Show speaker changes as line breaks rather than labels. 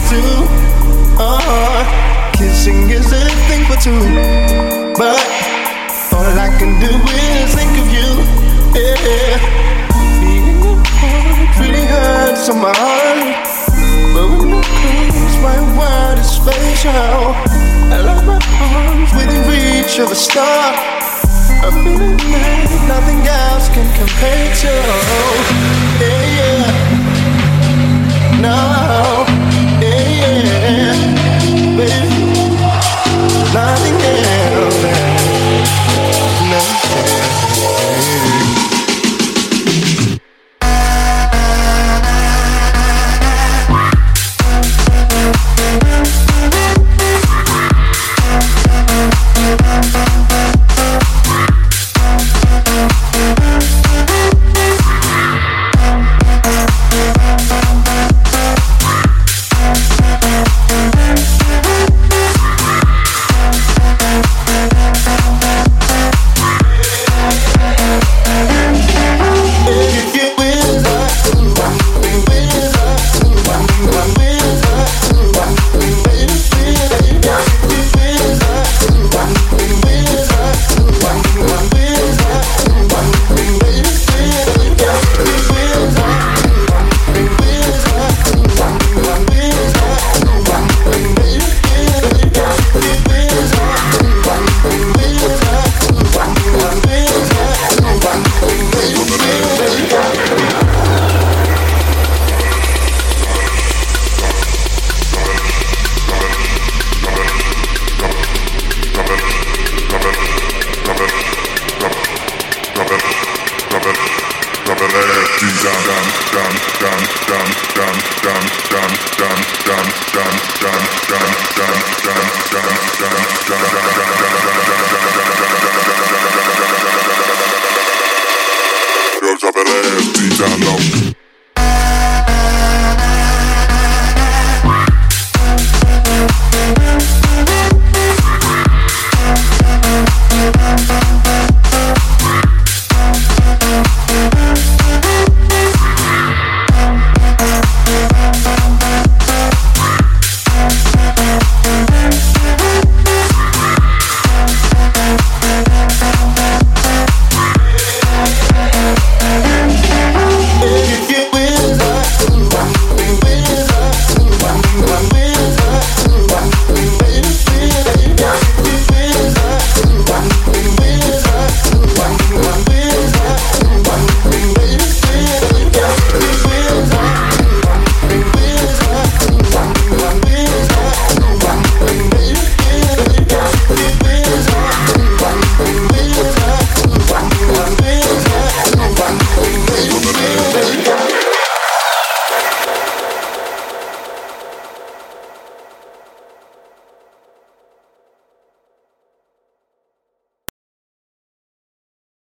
do. Kissing is a thing for two, but all I can do is think of you. Yeah. Being apart really hurts on my heart, but when you close, my world is spatial. I love my arms within reach of a star. I'm feeling like nothing else can compare to. Yeah, yeah. No, yeah, yeah. Baby, nothing else. Nothing else.
Drop that ass deep down low.